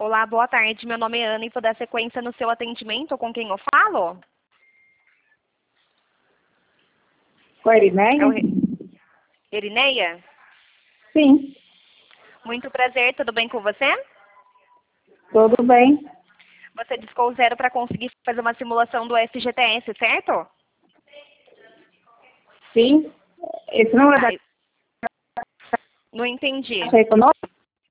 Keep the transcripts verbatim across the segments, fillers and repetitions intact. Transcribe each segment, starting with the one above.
Olá, boa tarde. Meu nome é Ana e vou dar sequência no seu atendimento. Com quem eu falo? Com a Irineia? É o Re- Erineia? Sim, Muito prazer, tudo bem com você? tudo bem. Você discou o zero para conseguir fazer uma simulação do F G T S, certo? Sim. Esse número Tá, da eu não entendi. Caixa Econômica?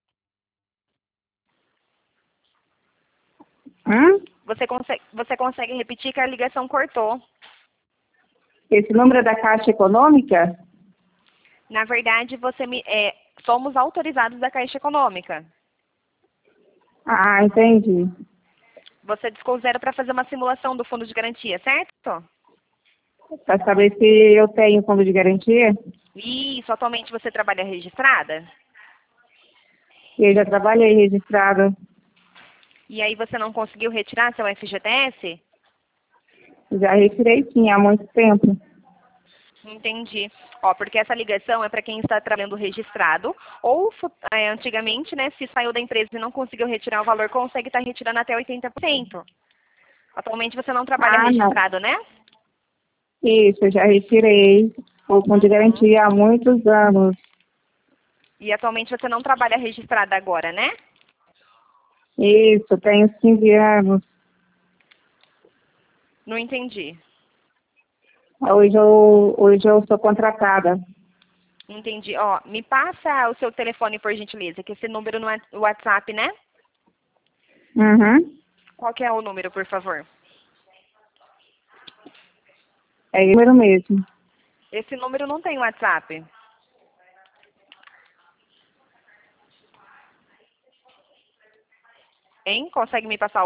Hum? Você consegue, você consegue repetir que a ligação cortou? Esse número é da Caixa Econômica? Na verdade, você me, é, somos autorizados da Caixa Econômica. Ah, entendi. Você discou o zero para fazer uma simulação do fundo de garantia, certo? Para saber se eu tenho fundo de garantia? Isso, atualmente você trabalha registrada? Eu já trabalhei registrada. E aí você não conseguiu retirar seu F G T S? Já retirei sim, há muito tempo. Entendi. Ó, porque essa ligação é para quem está trabalhando registrado ou fu- é, antigamente, né, se saiu da empresa e não conseguiu retirar o valor, consegue estar retirando até oitenta por cento. Atualmente você não trabalha Ah, não. registrado, né? Isso, eu já retirei o fundo de Uhum. garantia há muitos anos. E atualmente você não trabalha registrada agora, né? Isso, tenho quinze anos. Não entendi. Hoje eu, hoje eu sou contratada. Entendi. Ó, me passa o seu telefone, por gentileza, que esse número no Whats- WhatsApp, né? Uhum. Qual que é o número, por favor? É o número mesmo. Esse número não tem WhatsApp. Hein? Consegue me passar